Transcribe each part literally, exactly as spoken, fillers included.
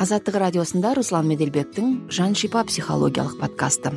Азаттық радиосында Руслан Меделбектің Жан шипа психологиялық подкасты.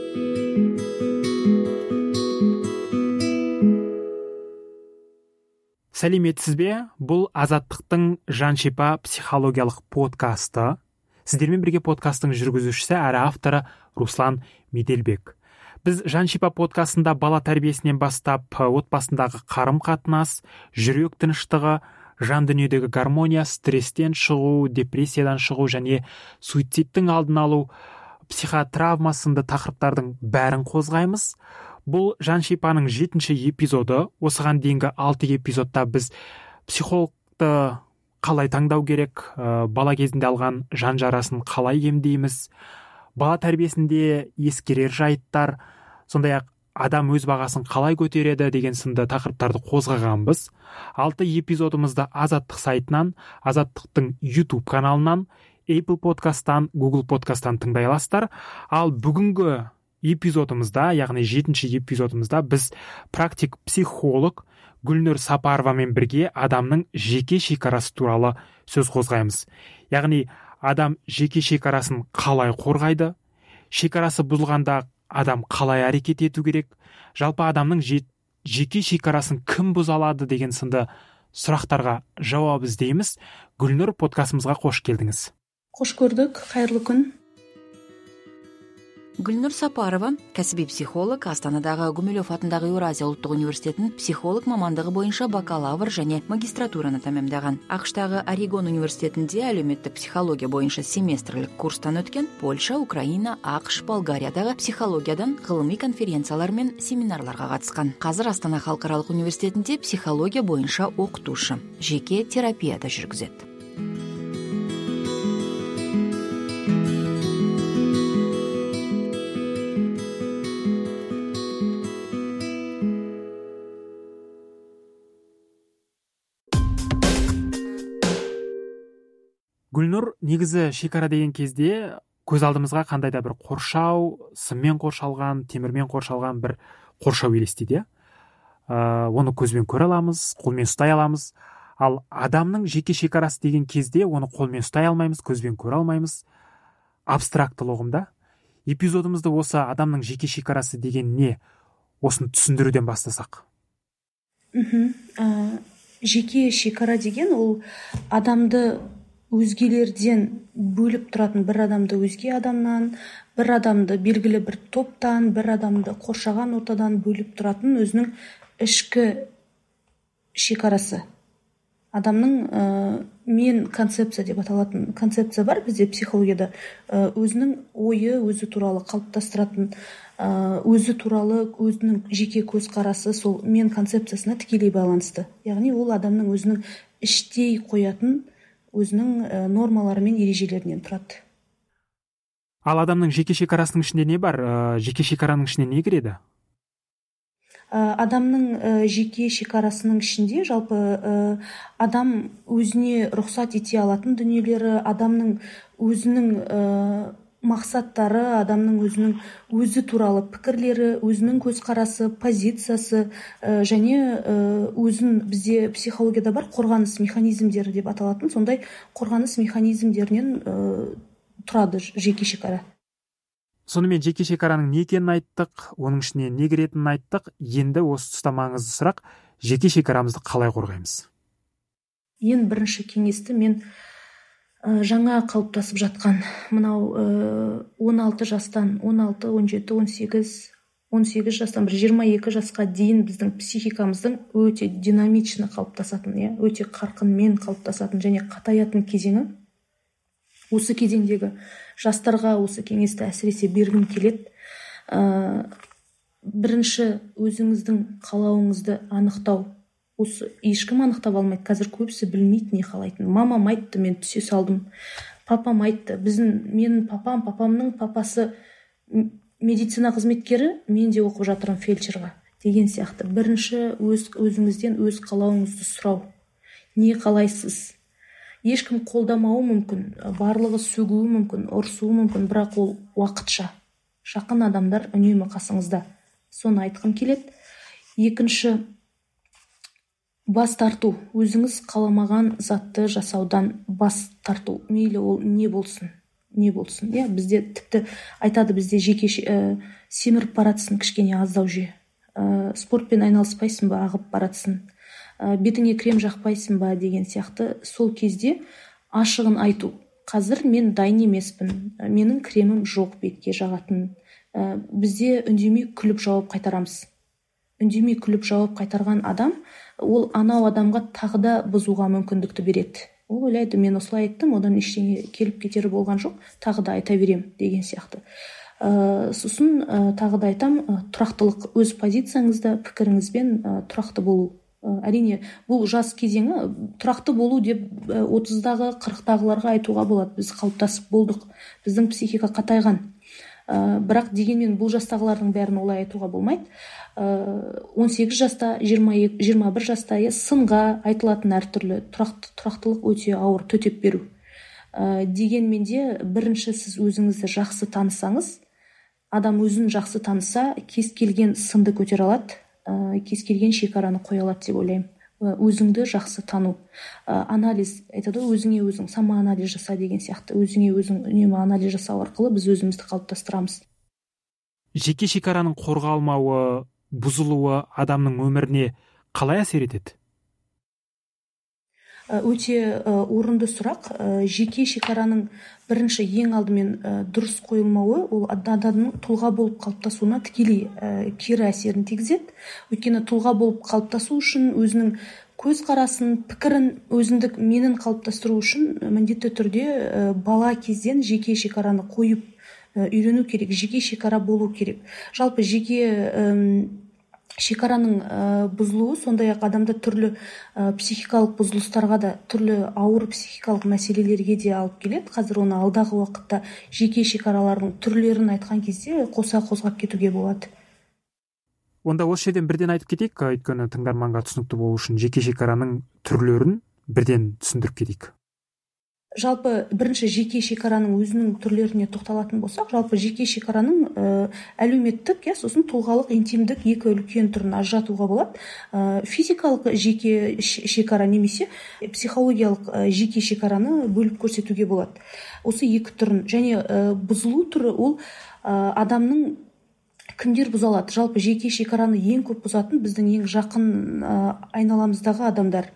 Сәлеметсіз бе? Бұл Азаттықтың Жан шипа психологиялық подкасты. Сіздермен бірге подкасттың жүргізушісі әрі авторы Руслан Меделбек. Біз Жан шипа подкастында бала тәрбиесінен бастап отбасындағы қарым-қатынас, жүрек тыныштығы, жан дүниедегі гармония, стресстен шығу, депрессиядан шығу және суицидтің алдын алу, психотравма сынды тақырыптардың бәрін қозғаймыз. Бұл Жан шипаның жетінші эпизоды. Осыған дейінгі алты эпизодта біз психологты қалай таңдау керек, бала кезінде алған жан жарасын қалай емдейміз, бала тәрбиесінде ескерер жайттар, сондай-ақ адам өз бағасын қалай көтереді деген сынды тақырыптарды қозғағанбыз. Алты эпизодымызды Азаттық сайтынан, Азаттықтың YouTube каналынан, Apple подкасттан, Google подкасттан тыңдай аласыздар. Ал бүгінгі эпизодымызда, яғни жетінші эпизодымызда біз практик психолог Гүлнұр Сапаровамен бірге адамның жеке шекарасы туралы сөз қозғаймыз. Яғни адам жеке шекарасын қалай қорғайды, шекарасы бұзылғанда адам қалай әрекет ету керек, жалпы адамның жеке шекарасын кім бұза алады деген сынды сұрақтарға жауап іздейміз. Гүлнұр, подкастымызға қош келдіңіз. Қош көрдік, қайырлы күн. Гүлнұр Сапарова, кәсіби психолог, Астанадағы Гумилев атындағы Еуразия ұлттық университетінің психолог мамандығы бойынша бакалавр және магистратураны тәмамдаған. ақш-тағы Орегон университетінде әлеуметтік психология бойынша семестрлік курстан өткен, Польша, Украина, ақш, Болгариядағы психологиядан ғылыми конференциялар мен семинарларға қатысқан. Қазір Астана халықаралық университетінде психология бойынша оқытушы, жеке терапияда жүргізеді. Гүлнұр, негізі шекара деген кезде көз алдымызға қандай да бір қоршау, сыммен қоршалған, темірмен қоршалған бір қоршау елестейді. Ә, оны көзбен көре аламыз, қолмен ұстай аламыз. Ал адамның жеке шекарасы деген кезде оны қолмен ұстай алмаймыз, көзбен көре алмаймыз. Абстрактылы ұғымда. Эпизодымызды осы адамның жеке шекарасы деген не? Осыны түсіндіруден бастасақ. Мхм. Ә, жеке шекара деген ол адамды өзгелерден бөліп тұратын, бір адамды өзге адамнан, бір адамды белгілі бір топтан, бір адамды қоршаған ортадан бөліп тұратын өзінің ішкі шекарасы. Адамның ә, мен концепция деп аталатын концепция бар бізде психологияда. Ә, өзінің ойы өзі туралы қалыптастыратын, ә, өзі туралы өзінің жеке көзқарасы сол мен концепциясына тікелей байланысты. Яғни ол адамның өзінің іштей қоятын өзінің нормалары мен ережелерінен тұрады. Ал адамның жеке шекарасының ішінде не бар? Жеке шекараның ішіне не кіреді? Адамның жеке шекарасының ішінде жалпы адам өзіне рұқсат ете алатын дүниелері, адамның өзінің мақсаттары, адамның өзінің өзі туралы пікірлері, өзінің көзқарасы, позициясы және өзін бізде психологияда бар қорғаныс механизмдері деп аталатын, сондай қорғаныс механизмдерінен тұрады жеке шекара. Сонымен жеке шекараның не екенін айттық, оның ішіне не кіретінін айттық. Енді осы тұста маңызды сұрақ, жеке шекарамызды қалай қорғаймыз? Ең бірінші кеңесті мен жаңа қалыптасып жатқан мынау он алты жастан, он алты, он жеті, он сегіз, он сегіз жастан бір жиырма екі жасқа дейін біздің психикамыздың өте динамично қалыптасатын, иә, өте қарқынмен қалыптасатын және қатаятын кезеңі. Осы кезеңдегі жастарға осы кеңесті әсіресе бергім келеді. Ә, бірінші өзіңіздің қалауыңызды анықтау. Осы ешкім анықтап алмайды. Қазір көбісі білмейді не қалайтын. Мамам айтты, мен түсе салдым. Папам айтты. Біздің менің папам, папамның папасы медицина қызметкері, мен де оқып жатырмын фельдшерға деген сияқты. Бірінші өз өзіңізден өз қалауыңызды сұрау. Не қалайсыз? Ешкім қолдамауы мүмкін, барлығы сөгуі мүмкін, ұрсуы мүмкін, бірақ ол уақытша. Жақын адамдар үнемі қасыңызда. Соны айтқым келеді. Екінші, бас тарту, өзіңіз қаламаған затты жасаудан бас тарту, мейлі ол не болсын не болсын иә бізде тіпті айтады, бізде жеке ә, семіріп баратсың, кішкене аздау же, ә, спортпен айналыспайсың ба, ағып баратсың, ә, бетіңе крем жақпайсың ба деген сияқты. Сол кезде ашығын айту, қазір мен дайын емеспін, менің кремім жоқ бетке жағатын. ә, бізде үндемей күліп жауап қайтарамыз. Үндемей күліп жауап қайтарған адам, ол анау адамға тағы да бұзуға мүмкіндікті береді. Ол ойлайды, мен осылай айттым, одан ештеңе келіп кетері болған жоқ, тағы да айта берем деген сияқты. ә, сосын ә, тағы да айтам, ә, тұрақтылық, өз позицияңызда пікіріңізбен ә, тұрақты болу. ә, әрине бұл жас кезеңі, тұрақты болу деп ә, отыздағы қырықтағыларға айтуға болады. Біз қалыптасып болдық, біздің психика қатайған. ә, бірақ дегенмен бұл жастағылардың бәрін олай айтуға болмайды. он сегіз жаста, жиырма бір жаста сынға айтылатын әртүрлі тұрақты, тұрақтылық өте ауыр, төтеп беру. ә, дегенмен де бірінші сіз өзіңізді жақсы танысаңыз, адам өзін жақсы таныса, кез келген сынды көтере алады, ә, кез келген шекараны қоя алады деп ойлаймын. Өзіңді жақсы тану, ә, анализ, айтады өзіңе өзің самоанализ жаса деген сияқты. Өзіңе өзің үнемі анализ жасау арқылы біз өзімізді қалыптастырамыз. Жеке шекараның қорғалмауы, бұзылуы адамның өміріне қалай әсер етеді? Өте орынды сұрақ. Жеке шекараның бірінші ең алдымен дұрыс қойылмауы, ол адамның тұлға болып қалыптасуына тікелей кері әсерін тигізеді. Өйткені тұлға болып қалыптасу үшін өзінің көзқарасын, пікірін, өзіндік менін қалыптастыру үшін міндетті түрде бала кезден жеке шекараны қойып үйрену керек, жеке шекара болу керек. Жалпы жеке шекараның ә, бұзылуы сондай-ақ адамды түрлі ә, психикалық бұзылыстарға да, түрлі ауыр психикалық мәселелерге де алып келеді. Қазір оны алдағы уақытта жеке шекаралардың түрлерін айтқан кезде қоса қозғап кетуге болады. Онда осы жерден бірден айтып кетейік, өйткені тыңдарманға түсінікті болу үшін жеке шекараның түрлерін бірден түсіндіріп кетейік. Жалпы бірінші жеке шекараның өзінің түрлеріне тоқталатын болсақ, жалпы жеке шекараның ә, әлеуметтік, я, сосын тұлғалық, интимдік екі үлкен түрін ажыратуға болады. Ә, физикалық жеке шекара немесе психологиялық ә, жеке шекараны бөліп көрсетуге болады. Осы екі түрін. Және ә, бұзылу түрі ол ә, адамның кімдер бұза алады? Жалпы жеке шекараны ең көп бұзатын біздің ең жақын ә, айналамыздағы адамдар.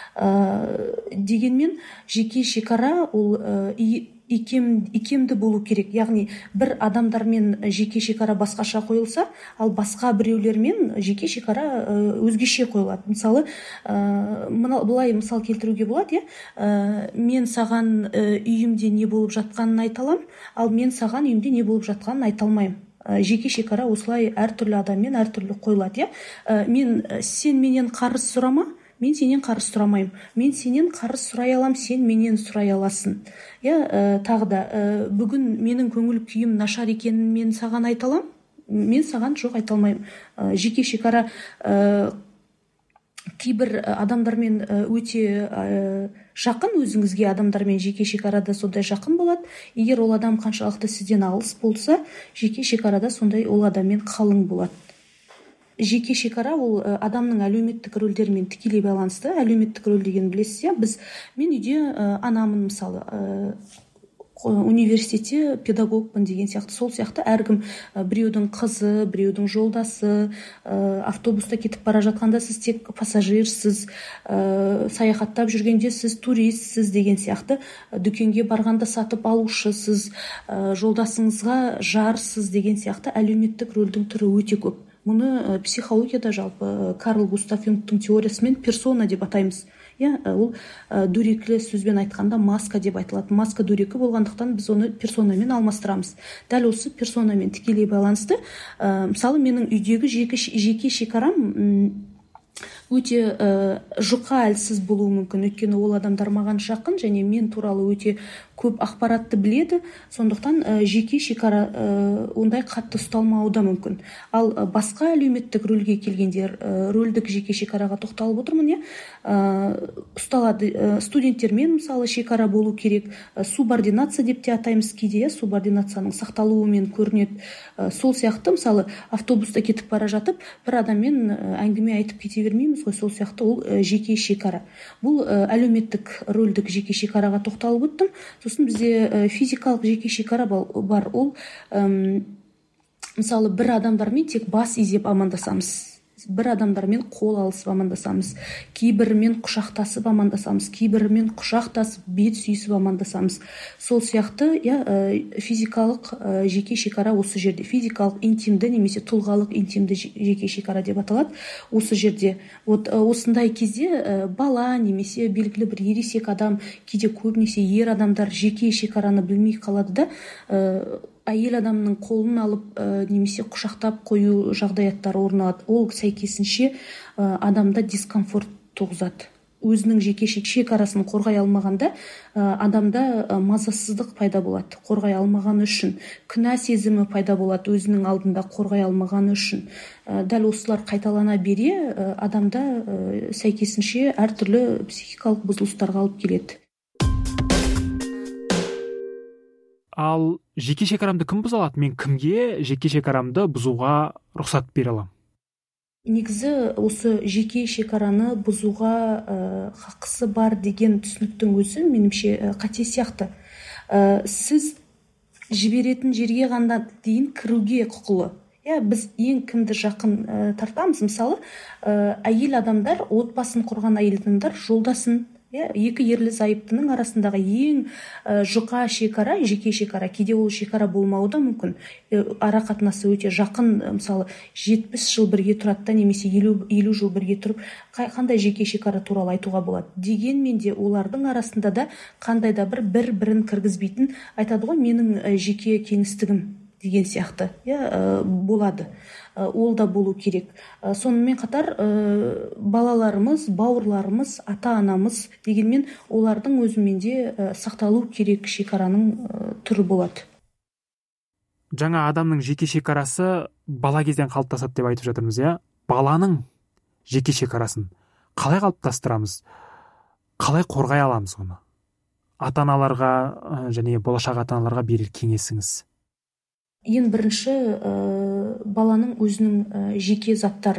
Ә, дегенмен жеке шекара ол ә, икем, икемді болу керек. Яғни бір адамдармен жеке шекара басқаша қойылса, ал басқа біреулермен жеке шекара ә, өзгеше қойылады. Мысалы, ә, мына, былай мысал келтіруге болады, ә, мен саған ә, үйімде не болып жатқанын айта аламын, ал мен саған үйімде не болып жатқанын айта алмаймын. Жеке шекара осылай әртүрлі адаммен әртүрлі қойылады. Ә, мен сен менен қарыз сұрама, мен сенен қарыз сұрамаймын. Мен сенен қарыз сұрай алам, сен менен сұрай аласың. Я, ә, тағы да, ә, бүгін менің көңіл күйім нашар екенін мен саған айта алам, мен саған жоқ айта алмаймын. Ә, жеке шекара ә, кейбір адамдармен өте ә, жақын, өзіңізге адамдармен жеке шекарада сондай жақын болады. Егер ол адам қаншалықты сізден алыс болса, жеке шекарада сондай ол адаммен қалың болады. Жеке шекара ол адамның әлеуметтік рөлдерімен тікелей байланысты. Әлеуметтік рөл деген білесіз, біз мен үйде ә, анамын, мысалы, ә, университетте педагогпын деген сияқты. Сол сияқты әркім ә, біреудің қызы, біреудің жолдасы, ә, автобуста кетіп бара жатқанда сіз тек пассажирсіз, ә, саяхаттап жүргенде сіз туристсіз деген сияқты, ә, дүкенге барғанда сатып алушысыз, ә, жолдасыңызға жарсыз деген сияқты әлеуметтік рөлдің түрі өте көп. Мұны психологияда жалпы Карл Густав Юнгтың теориясымен персона деп атаймыз. Я, ол дөрекі сөзбен айтқанда маска деп айтылады. Маска дөрекі болғандықтан біз оны персонамен алмастырамыз. Дәл осы персонамен тікелей байланысты. Мысалы, менің үйдегі жеке, жеке шекарам өте ә, жұқа әлсіз болуы мүмкін. Өйткені ол адамдар маған жақын және мен туралы өте көп ақпаратты біледі. Сондықтан ә, жеке шекара ә, ондай қатты ұсталмауы да мүмкін. Ал ә, басқа әлеуметтік рөлге келгендер, ә, рөлдік жеке шекараға тоқталып отырмын. Ә, ұсталады. Студенттермен мысалы шекара болу керек. Субординация деп те атаймыз кейде, субординацияның сақталуымен көрінеді. Сол сияқты мысалы автобуста кетіп бара жатып бір адаммен әңгіме айтып кете бермейміз ғой, сол сияқты ол жеке шекара. Бұл әлеуметтік рөлдік жеке шекараға тоқталып өттім. Сосын бізде физикалық жеке шекара бар. Ол мысалы бір адамдармен тек бас изеп амандасамыз, бір адамдармен қол алысып амандасамыз, кейбірімен құшақтасып амандасамыз, кейбірімен құшақтасып бет сүйісіп амандасамыз. Сол сияқты я физикалық жеке шекара осы жерде. Физикалық интимді немесе тұлғалық интимді жеке шекара деп аталады осы жерде. Вот осындай кезде бала немесе белгілі бір ересек адам, кейде көбінесе ер адамдар жеке шекараны білмей қалады да, әйел адамның қолын алып немесе құшақтап қою жағдаяттар орын алады. Ол сәйкесінше адамда дискомфорт туғызады. Өзінің жеке шекарасын қорғай алмағанда адамда мазасыздық пайда болады, қорғай алмағаны үшін. Күнә сезімі пайда болады, өзінің алдында қорғай алмағаны үшін. Дәл осылар қайталана бере адамда сәйкесінше әртүрлі психикалық бұзылыстарға алып келеді. Ал жеке шекарамды кім бұза алады? Мен кімге жеке шекарамды бұзуға рұқсат бере аламын? Негізі осы жеке шекараны бұзуға ә, хақысы бар деген түсініктің өзі меніңше қате сияқты. Ә, сіз жіберетін жерге ғана дейін кіруге құқылы. Я, біз ең кімді жақын ә, тартамыз. Мысалы, ә, әйел адамдар, отбасын құрған әйел адамдар жолдасын, екі ерлі зайыптының арасындағы ең жұқа шекара жеке шекара. Кейде ол шекара болмауы да мүмкін. Ара қатынасы өте жақын, мысалы жетпіс жыл бірге тұрады немесе елу жыл бірге тұрып, қандай жеке шекара туралы айтуға болады. Дегенмен де олардың арасында да қандай да бір бір-бірін кіргізбейтін, айтады ғой, менің жеке кеңістігім деген сияқты болады. Ол да болу керек. Сонымен қатар балаларымыз, бауырларымыз, ата-анамыз дегенмен олардың өзімен де сақталу керек шекараның түрі болады. Жаңа адамның жеке шекарасы бала кезден қалыптасады деп айтып жатырмыз, иә? Баланың жеке шекарасын қалай қалыптастырамыз? Қалай қорғай аламыз оны? Ата-аналарға және болашақ ата-аналарға берер кеңесіңіз? Ең бірінші ә, баланың өзінің ә, жеке заттары.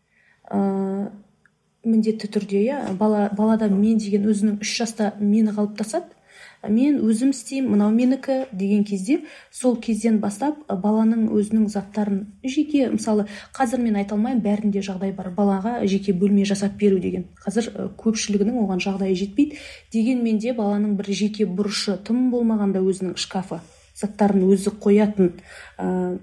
Ә, міндетті түрде, я, бала, балада мен деген өзінің үш жаста мені қалыптасады. Мен өзім істеймін, мынау менікі деген кезде, сол кезден бастап баланың өзінің заттарын жеке, мысалы, қазір мен айта алмаймын, бәрінде жағдай бар. Балаға жеке бөлме жасап беру деген. Қазір көпшілігінің оған жағдайы жетпейді. Дегенмен де баланың бір жеке бұрышы, тым болмағанда өзінің шкафы, заттарын өзі қоятын. Ә,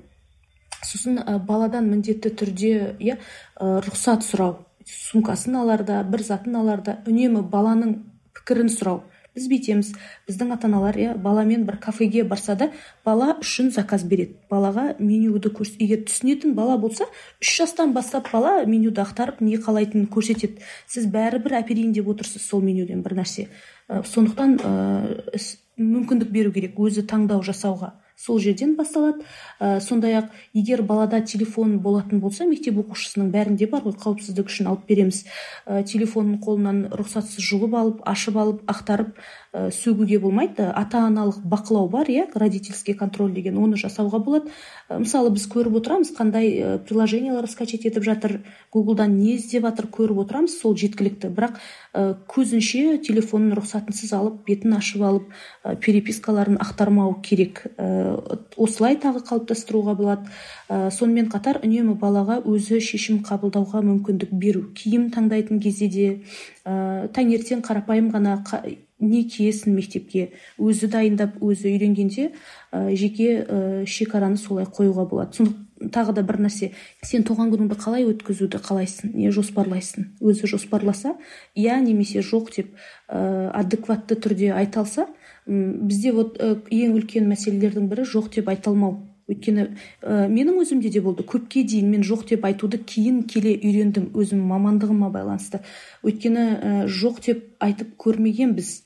сосын ә, баладан міндетті түрде я, ә, рұқсат сұрау, сумкасын аларда, бір затын аларда, үнемі баланың пікірін сұрау. Біз бейтеміз, біздің ата-аналар я, баламен бір кафеге барса да, бала үшін заказ береді. Балаға менюді көрс... егер түсінетін бала болса, үш жастан бастап бала менюді ақтарып, не қалайтынын көрсетеді. Сіз бәрібір әперейін деп отырсыз сол менюден бір нәрсе. Ә, сондықтан ә, мүмкіндік беру керек өзі таңдау жасауға. Сол жерден басталады. Ә, сондай-ақ егер балада телефон болатын болса, мектеп оқушысының бәрінде бар ғой, қауіпсіздік үшін алып береміз. Ә, телефонын қолынан рұқсатсыз жұлып алып, ашып алып, ақтарып ә, сөгуге болмайды. Ата-аналық бақылау бар, я, родительский контроль деген, оны жасауға болады. Ә, мысалы біз көріп отырамыз, қандай ә, приложениялар скачать етіп жатыр, Гуглдан не іздеп жатыр, көріп отырамыз, сол жеткілікті. Бірақ ә, көзінше телефонын рұқсатынсыз алып, бетін ашып алып, ә, перепискаларын ақтармау керек. Ә, осылай тағы қалыптастыруға болады. Ә, сонымен қатар үнемі балаға өзі шешім қабылдауға мүмкіндік беру. Киім таңдайтын кезде де ә, таңертең қарапайым ғана қа, не киесін мектепке өзі дайындап, өзі үйренгенде ә, жеке ә, шекараны солай қоюға болады. Сондықтан тағы да бір нәрсе, сен туған күніңді қалай өткізуді қалайсың, не жоспарлайсың? Өзі жоспарласа, иә немесе жоқ деп ә, адекватты түрде айталса, бізде вот ең үлкен мәселелердің бірі жоқ деп айталмау. Өйткені ә, менің өзімде де болды. Көпке дейін мен жоқ деп айтуды кейін келе үйрендім, өзім мамандығыма байланысты. Өйткені ә, жоқ деп айтып көрмеген біз.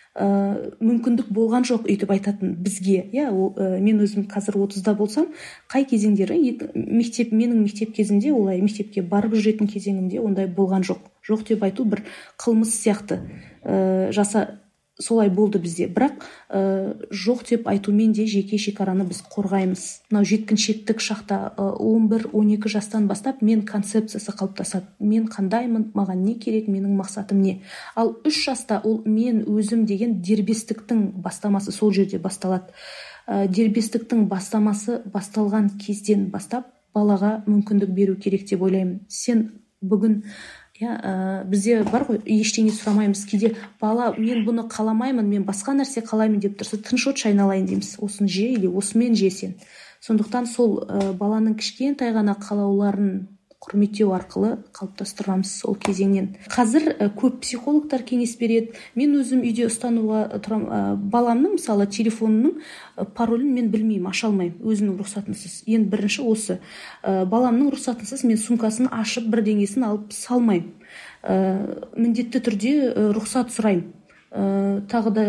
Ә, мүмкіндік болған жоқ өйтіп айтатын бізге. Я, ол, ә, мен өзім қазір отызда болсам, қай кезеңдері мектеп, менің мектеп кезінде олай мектепке барып жүретін кезеңімде ондай болған жоқ. жоқ деп айту бір қылмыс сияқты ә, жаса солай болды бізде. Бірақ ә, жоқ деп айтумен де жеке шекараны біз қорғаймыз. Мынау жеткіншектік шақта он бір он екі жастан бастап мен концепциясы қалыптасады. Мен қандаймын, маған не керек, менің мақсатым не. Ал үш жаста ол мен өзім деген дербестіктің бастамасы сол жерде басталады. Ә, дербестіктің бастамасы басталған кезден бастап балаға мүмкіндік беру керек деп ойлаймын. Сен бүгін иә ә, бізде бар ғой, ештеңе сұрамаймыз. Кейде бала мен бұны қаламаймын, мен басқа нәрсе қалаймын деп тұрса, тыныш отшы айналайын дейміз. Осын же или осымен же сен. Сондықтан сол ә, баланың кішкентай ғана қалауларын құрметтеу арқылы қалыптастырамыз сол кезеңнен. Қазір ә, көп психологтар кеңес береді. Мен өзім үйде ұстануға тұрам, ә, баламның мысалы телефонының паролін мен білмеймін, аша алмаймын өзінің рұқсатынсыз. Ең бірінші осы. Ә, баламның рұқсатынсыз мен сумкасын ашып бірдеңесін алып салмаймын. Ә, міндетті түрде ә, рұқсат сұраймын. Ә, тағы да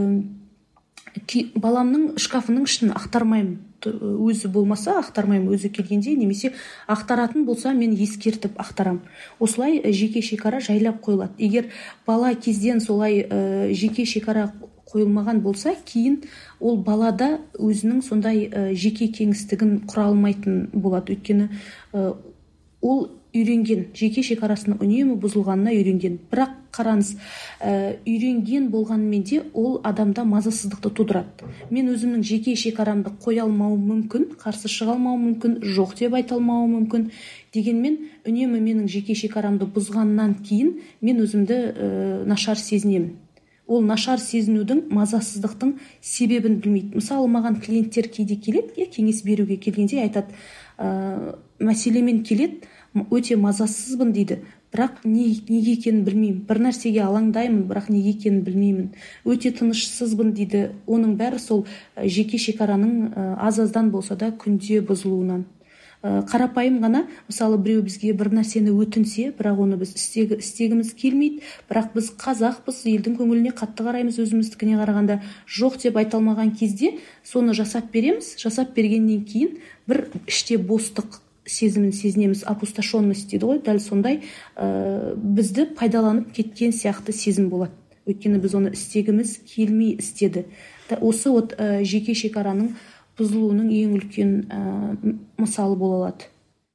ә, ки, баламның шкафының ішін ақтармаймын. Өзі болмаса ақтармаймын, өзі келгенде, немесе ақтаратын болса мен ескертіп ақтарам. Осылай жеке шекара жайлап қойылады. Егер бала кезден солай ә, жеке шекара қойылмаған болса, кейін ол балада өзінің сондай ә, жеке кеңістігін құра алмайтын болады. Өйткені ә, ол үйренген, жеке шекарасының үнемі бұзылғанына үйренген. Бірақ қараңыз, ә, үйренген болғанымен де ол адамда мазасыздықты тудырады. Мен өзімнің жеке шекарамды қоя алмауым мүмкін, қарсы шыға алмауым мүмкін, жоқ деп айта алмауым мүмкін. Дегенмен үнемі менің жеке шекарамды бұзғаннан кейін мен өзімді ә, нашар сезінемін. Ол нашар сезінудің, мазасыздықтың себебін білмейді. Мысалы, маған клиенттер кейде келеді, е, кеңес беруге келгенде айтады, ә, мәселемен келеді, өте мазасызбын дейді, бірақ не, неге екенін білмеймін. Бір нәрсеге алаңдаймын, бірақ неге екенін білмеймін. Өте тынышсызбын дейді. Оның бәрі сол жеке шекараның аз-аздан болса да күнде бұзылуынан. Қарапайым ғана, мысалы, біреу бізге бір нәрсені өтінсе, бірақ оны біз істегі, істегіміз келмейді, бірақ біз қазақпыз, елдің көңіліне қатты қараймыз, өзіміздікіне қарағанда жоқ деп айта алмаған кезде соны жасап береміз. Жасап бергеннен кейін бір іште бостық сезімін сезінеміз, опустошенность дейді ғой, дәл сондай ә, бізді пайдаланып кеткен сияқты сезім болады. Өйткені біз оны істегіміз келмей істеді. Осы от ә, жеке шекараның бұзылуының ең үлкен ә, мысалы бола алады.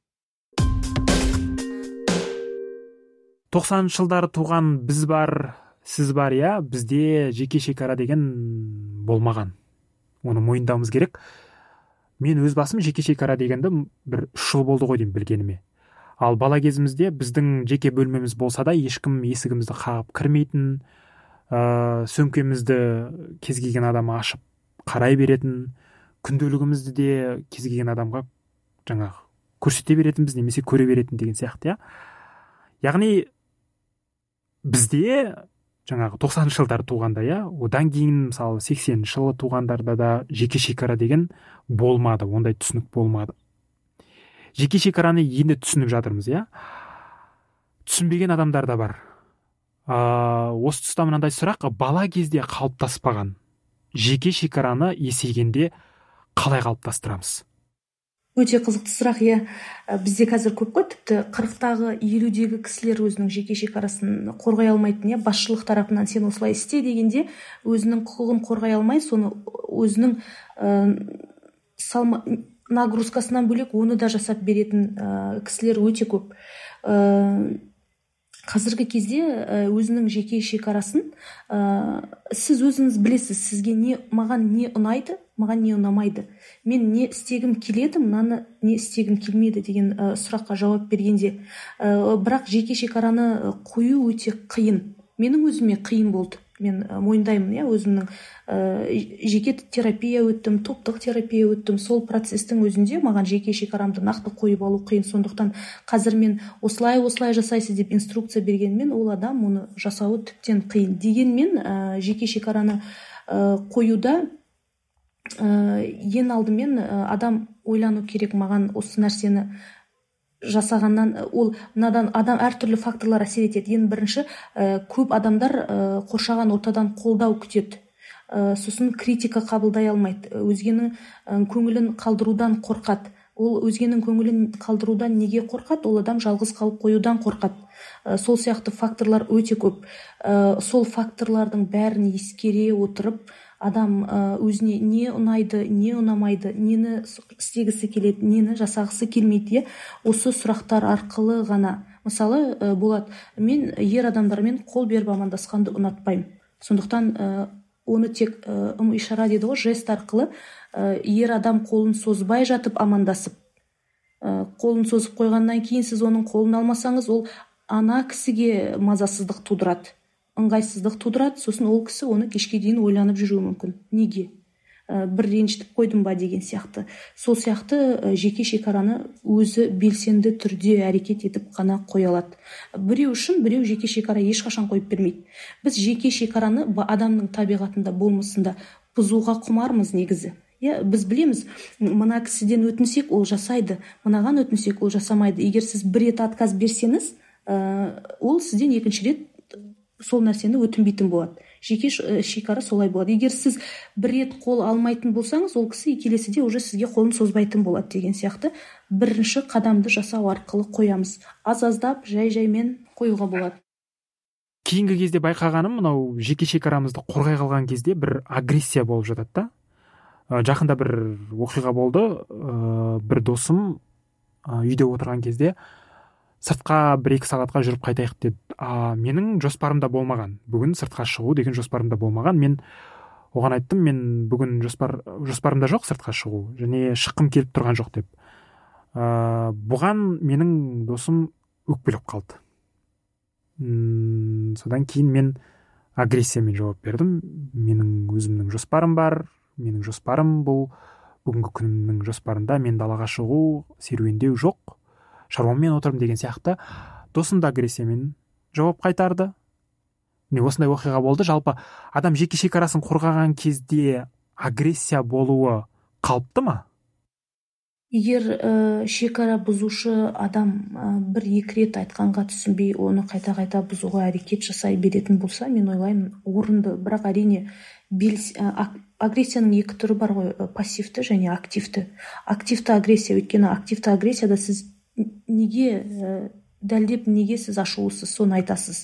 тоқсаныншы жылдары туған біз бар, сіз бар, иә, бізде жеке шекара деген болмаған. Оны мойындауымыз керек. Мен өз басым жеке шекара дегенді бір үш жыл болды ғой деймін білгеніме. Ал бала кезімізде біздің жеке бөлмеміз болса да ешкім есігімізді қағып кірмейтін, ә, сөмкемізді кез келген адам ашып қарай беретін, күнделігімізді де кез келген адамға жаңағы көрсете беретінбіз, немесе көре беретін деген сияқты, иә. Яғни бізде жаңағы тоқсаныншы жылдары туғанда, иә, одан кейін мысалы сексенінші жылы туғандарда да жеке шекара деген болмады, ондай түсінік болмады. Жеке шекараны енді түсініп жатырмыз, иә. Түсінбеген адамдар да бар. Ә, осы тұста мынандай сұрақ, бала кезде қалыптаспаған жеке шекараны есейгенде қалай қалыптастырамыз? Өте қызықты сұрақ, иә. Бізде қазір көп қой, тіпті қырықтағы, елудегі кісілер өзінің жеке шекарасын қорғай алмайтын, иә, басшылық тарапынан сен осылай істе дегенде өзінің құқығын қорғай алмай, соны өзінің ә, салма, нагрузкасынан бөлек оны да жасап беретін ә, кісілер өте көп. Ә, қазіргі кезде өзінің жеке шекарасын ә, сіз өзіңіз білесіз, сізге не, маған не ұнайды, маған не ұнамайды, мен не істегім келеді, мынаны не істегім келмеді деген ә, сұраққа жауап бергенде, ә, бірақ жеке шекараны қою өте қиын. Менің өзіме қиын болды. Мен ә, мойындаймын, иә, өзімнің ә, жеке терапия өттім, топтық терапия өттім. Сол процестің өзінде маған жеке шекарамды нақты қойып алу қиын. Сондықтан қазір мен осылай осылай жасайсыз деп инструкция бергенмен, ол адам оны жасауы тіптен қиын. Дегенмен ә, жеке шекараны ә, қоюда ә, ең алдымен ә, адам ойлану керек, маған осы нәрсені жасағаннан, ол надан адам әртүрлі факторлар әсер етеді. Ең бірінші, ә, көп адамдар ә, қоршаған ортадан қолдау күтеді. Ә, сосын критика қабылдай алмайды, өзгенің ә, көңілін қалдырудан қорқады. ол өзгенің көңілін қалдырудан неге қорқады? Ол адам жалғыз қалып қоюдан қорқады. Сол сияқты факторлар өте көп. Сол факторлардың бәрін ескере отырып, адам өзіне не ұнайды, не ұнамайды, нені істегісі келеді, нені жасағысы келмейді, осы сұрақтар арқылы ғана. Мысалы, болады, мен ер адамдармен қол беріп амандасқанды ұнатпаймын. Сондықтан оны тек ым ишара дейді ғой, жест арқылы ер адам қолын созбай жатып амандасып, қолын созып қойғаннан кейін сіз оның қолын алмасаңыз, ол ана кісіге мазасыздық тудырады, ыңғайсыздық тудырады. Сосын ол кісі оны кешке дейін ойланып жүруі мүмкін. Неге? Бір ренжітіп қойдым ба деген сияқты. Сол сияқты жеке шекараны өзі белсенді түрде әрекет етіп қана қоя алады. Біреу үшін біреу жеке шекара ешқашан қойып бермейді. Біз жеке шекараны адамның табиғатында, болмысында бұзуға құмармыз негізі. Иә, біз білеміз, мына кісіден өтінсек ол жасайды, мынаған өтінсек ол жасамайды. Егер сіз бір рет отказ берсеңіз, ол сізден екінші рет сол нәрсені өтінбейтін болады. Жеке шекара солай болады. Егер сіз бір рет қол алмайтын болсаңыз, ол кісі келесіде уже сізге қолын созбайтын болады деген сияқты. Бірінші қадамды жасау арқылы қоямыз. Аз-аздап, жай-жаймен қоюға болады. Кейінгі кезде байқағаным, мынау жеке шекарамызды қорғай қалған кезде бір агрессия болып жатады да. Жақында бір оқиға болды. Бір досым үйде отырған кезде сыртқа бір-екі сағатқа жүріп қайтайық деді. А менің жоспарымда болмаған. Бүгін сыртқа шығу деген жоспарымда болмаған. Мен оған айттым, мен бүгін жоспар жоспарымда жоқ сыртқа шығу, және шыққым келіп тұрған жоқ деп. А, бұған менің досым өкпелеп қалды. М, содан кейін мен агрессиямен жауап бердім. Менің өзімнің жоспарым бар. Менің жоспарым бұл бүгінгі күнімнің жоспарында мен далаға шығу, серуендеу жоқ. Шаруаммен отырым деген сияқты. Досым да агрессиямен жауап қайтарды. Міне осындай оқиға болды. Жалпы адам жеке шекарасын қорғаған кезде агрессия болуы қалыпты ма? Егер ә, шекара бұзушы адам ә, бір-екі рет айтқанға түсінбей, оны қайта-қайта бұзуға әрекет жасай беретін болса, мен ойлаймын, орынды. Бірақ әрине бел, ә, агрессияның екі түрі бар ғой, пассивті және активті. Активті агрессия, өйткені активті агрессияда сіз неге ә, дәлдеп, неге сіз ашулысыз, соны айтасыз.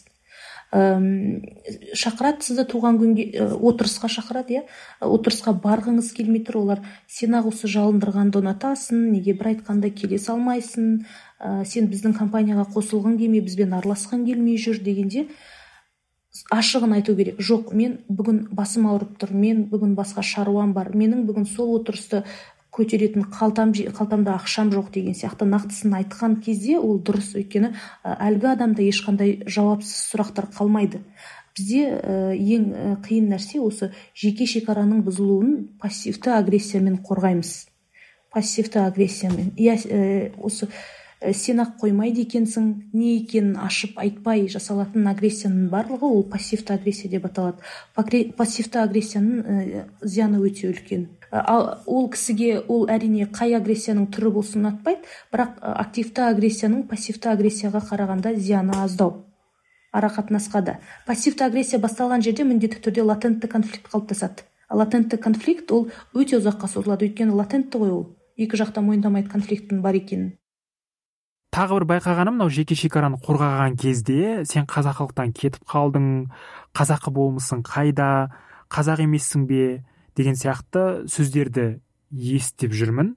Шақырады сізді туған күнге, отырысқа шақырады, отырысқа барғыңыз келмей тұр, олар сен ақ осы жалындырғанды ұнатасың, неге бір айтқанда келе салмайсың, сен біздің компанияға қосылғың келмей, бізбен араласқың келмей жүр дегенде ашығын айту керек. Жоқ, мен бүгін басым ауырып тұр, мен бүгін басқа шаруам бар, менің бүгін сол отырысты көтеретін қалтам, қалтамда ақшам жоқ деген сияқты нақтысын айтқан кезде ол дұрыс. Өйткені әлгі адамда ешқандай жауапсыз сұрақтар қалмайды. Бізде ең қиын нәрсе осы жеке шекараның бұзылуын пассивті агрессиямен қорғаймыз. Пассивті агрессиямен. Иә, осы сен ақ қоймайды екенсің, не екенін ашып айтпай жасалатын агрессияның барлығы ол пассивті агрессия деп аталады. Пассивті агрессияның зияны өте үлкен. Ол кісіге ол әрине қай агрессияның түрі болсын ұнатпайды, бірақ активті агрессияның пассивті агрессияға қарағанда зияны аздау. Арақатынасқа да. Пассивті агрессия басталған жерде міндетті түрде латентті конфликт қалыптасады. Латентті конфликт ол өте ұзаққа созылады, өйткені латентті ғой ол. Екі жақта мойындамайды конфликттің бар екенін. Тағы бір байқағаным, мынау жеке шекараны қорғаған кезде сен қазақылықтан кетіп қалдың, қазақы болмысың қайда, қазақ емессің бе деген сияқты сөздерді естіп жүрмін.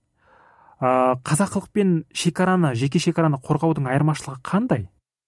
Ә, қазақылық пен шекараны, жеке шекараны қорғаудың айырмашылығы қандай?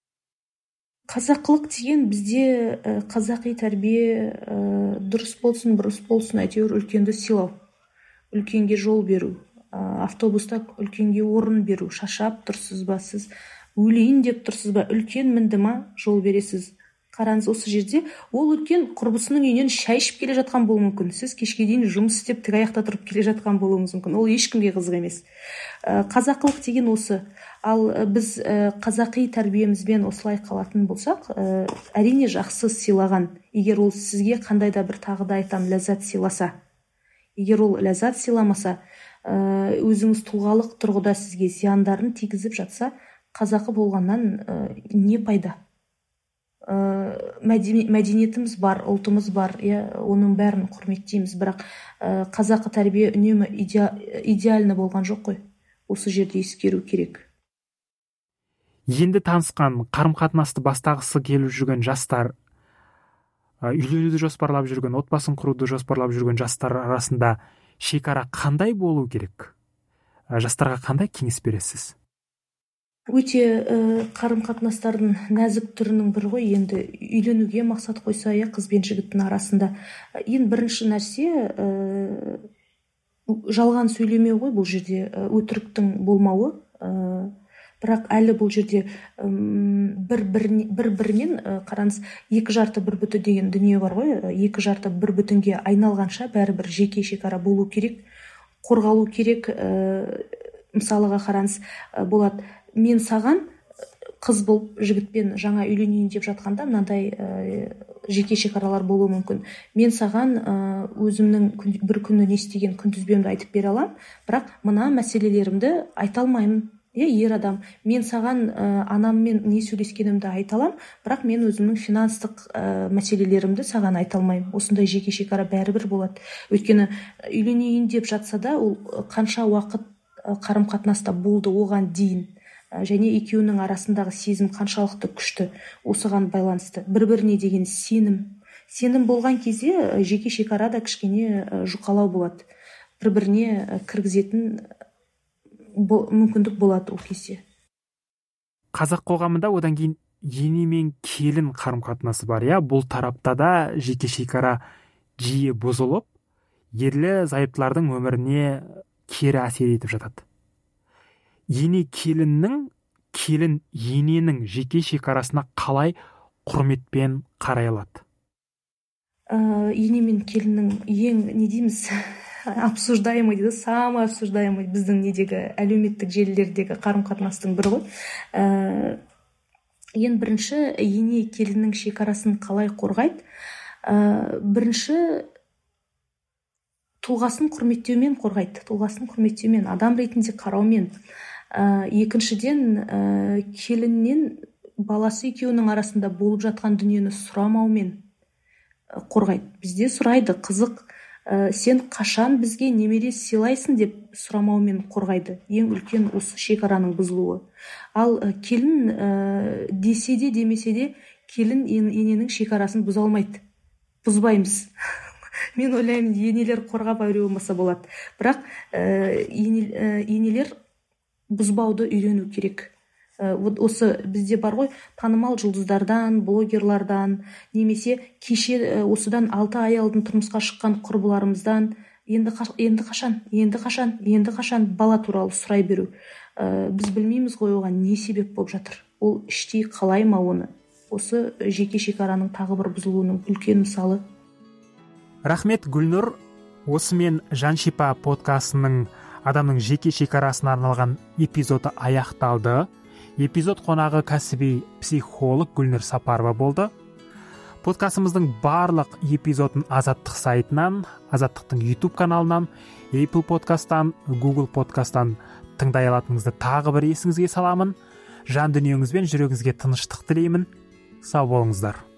Қазақылық деген бізде ә, қазақи тәрбие ә, дұрыс болсын, бұрыс болсын, әйтеуір үлкенді сыйлау, үлкенге жол беру, ә, автобуста үлкенге орын беру. Шашап тұрсыз ба, сіз өлейін деп тұрсыз ба, үлкен мінді ма, жол бересіз. Қараңыз, осы жерде ол үлкен құрбысының үйінен шай ішіп келе жатқан болуы мүмкін. Сіз кешке дейін жұмыс істеп тік аяқта тұрып келе жатқан болуыңыз мүмкін. Ол ешкімге қызық емес. Қазақылық деген осы. Ал біз қазақи тәрбиемізбен осылай қалатын болсақ, әрине жақсы сыйлаған. Егер ол сізге қандай да бір, тағы да айтам, ләззат сыйласа. Егер ол ләззат сыйламаса, өзіңіз тұлғалық тұрғыда сізге зияндарын тигізіп жатса, қазақы болғаннан не пайда? Мәдениетіміз бар, ұлтымыз бар, оның бәрін құрметтейміз, бірақ қазақы тәрбие үнемі идеальны болған жоқ қой. осы жерде ескеру керек. Енді танысқан, қарым-қатынасты бастағысы келіп жүрген жастар, үйленуді жоспарлап жүрген, отбасын құруды жоспарлап жүрген жастар арасында шекара қандай болу керек? Жастарға қандай кеңес бересіз? Өте ә, қарым-қатынастардың нәзік түрінің бірі ғой. Енді үйленуге мақсат қойса, иә, қыз бен жігіттің арасында ең бірінші нәрсе ә, жалған сөйлемеу ғой. Бұл жерде өтіріктің болмауы. Ә, бірақ әлі бұл жерде бір-бірінен қараңыз, екі жарты бір бүтін деген дүние бар ғой. Екі жарты бір бүтінге айналғанша бәрібір жеке шекара болу керек, қорғалу керек. Ә, мысалыға қараңыз, болады, мен саған қыз болып жігітпен жаңа үйленейін деп жатқанда мынандай ә, жеке шекаралар болуы мүмкін. Мен саған ә, өзімнің күн, бір күні не істеген күнтізбемді айтып бере аламын, бірақ мына мәселелерімді айта алмаймын. Е, ер адам, мен саған ә, анаммен не сөйлескенімді айта аламын, бірақ мен өзімнің финанстық ә, мәселелерімді саған айта алмаймын. Осындай жеке шекара бәрібір болады. Өйткені үйленейін деп жатса да, ол қанша уақыт қарым-қатынаста болды оған дейін, және екеуінің арасындағы сезім қаншалықты күшті, осыған байланысты. Бір-біріне деген сенім. Сенім болған кезде жеке шекара да кішкене жұқалау болады. Бір-біріне кіргізетін мүмкіндік болады ол кезде. Қазақ қоғамында одан кейін ене мен келін қарым-қатынасы бар, иә. Бұл тарапта да жеке шекара жиі бұзылып, ерлі зайыптылардың өміріне кері әсер етіп жатады. Ене келіннің, келін ененің жеке шекарасына қалай құрметпен қарай алады? Ә, ене мен келіннің ең, не дейміз, обсуждаемый дейді, самый обсуждаемый біздің недегі әлеуметтік желілердегі қарым-қатынастың бірі ғой. Ә, ең бірінші, ене келіннің шекарасын қалай қорғайды? Ә, бірінші, тұлғасын құрметтеумен қорғайды. Тұлғасын құрметтеумен, адам ретінде қараумен. Ә, екіншіден, ә, келіннен баласы екеуінің арасында болып жатқан дүниені сұрамаумен қорғайды. Бізде сұрайды, қызық, ә, сен қашан бізге немере сыйлайсың деп сұрамаумен қорғайды. Ең үлкен осы шекараның бұзылуы. Ал ә, келін ә, десе де демесе де келін ененің шекарасын бұза алмайды. Бұзбаймыз. Мен ойлаймын, енелер қорғап әуре болмаса болады. Бірақ ә, енелер бұзбауды үйрену керек. Ә, осы бізде бар ғой, танымал жұлдыздардан, блогерлардан, немесе кеше ә, осыдан алты ай алдын тұрмысқа шыққан құрбыларымыздан енді, енді қашан, енді қашан, енді қашан бала туралы сұрай беру. Ә, біз білмейміз ғой оған не себеп болып жатыр. Ол іштей қалай ма оны? Осы жеке шекараның тағы бір бұзылуының үлкен мысалы. Рахмет, Гүлнұр. Осымен Жаншипа подкастының адамның жеке шекарасына арналған эпизоды аяқталды. Эпизод қонағы кәсіби психолог Гүлнұр Сапарова болды. Подкастымыздың барлық эпизодын Азаттық сайтынан, Азаттықтың YouTube каналынан, Apple подкасттан, Google подкасттан тыңдай алатыныңызды тағы бір есіңізге саламын. Жан дүниеңіз бен жүрегіңізге тыныштық тілеймін. Сау болыңыздар.